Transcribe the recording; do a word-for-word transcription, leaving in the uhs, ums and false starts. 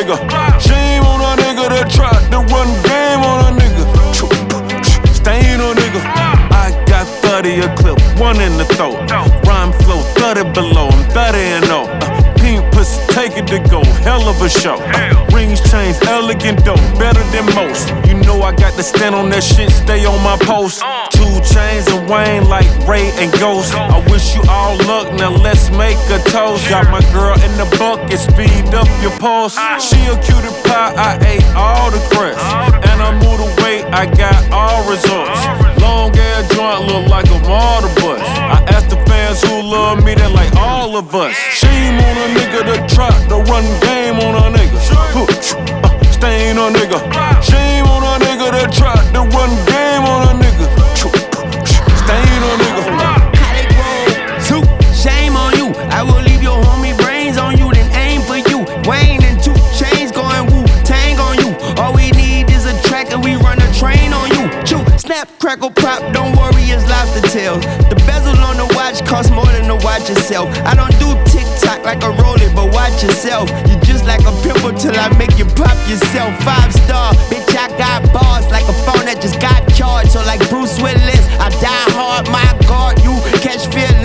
nigga. Shame on a nigga that tried to run game on a nigga. Stain on nigga. I got thirty a clip, one in the throat. Rhyme flow thirty below, I'm thirty and oh. Pink pussy, take it to go, hell of a show. Uh, rings, chains, elegant dope, better than most. You know I got to stand on that shit, stay on my post. Two chains and Wayne like Ray and Ghost. I wish you all luck, now let's make a toast. Got my girl in the bucket, speed up your pulse. She a cutie pie, I ate all the crust. And I moved away, I got all results. Long ass joint look like a martyr bus. I asked the fans who love me, they like all of us. Shame on a nigga that tried to run game on a nigga. Uh, stain on a nigga. Shame on a nigga that tried to run game on a nigga. Stain on a nigga. How they roll? Zoo. Shame on you. I will leave your homie brains on you, then aim for you. Wayne and two chains going woo tang on you. All we need is a track and we run a train on you. Chew, snap, crackle, pop. Don't worry, it's lobster tails. The bezel on the watch costs more than the watch itself. I don't do TikTok like a roller, but watch yourself. You just like a pimple till I make you pop yourself. Five star, bitch, I got bars like a phone that just got charged. So like Bruce Willis, I die hard, my God, you catch feelings.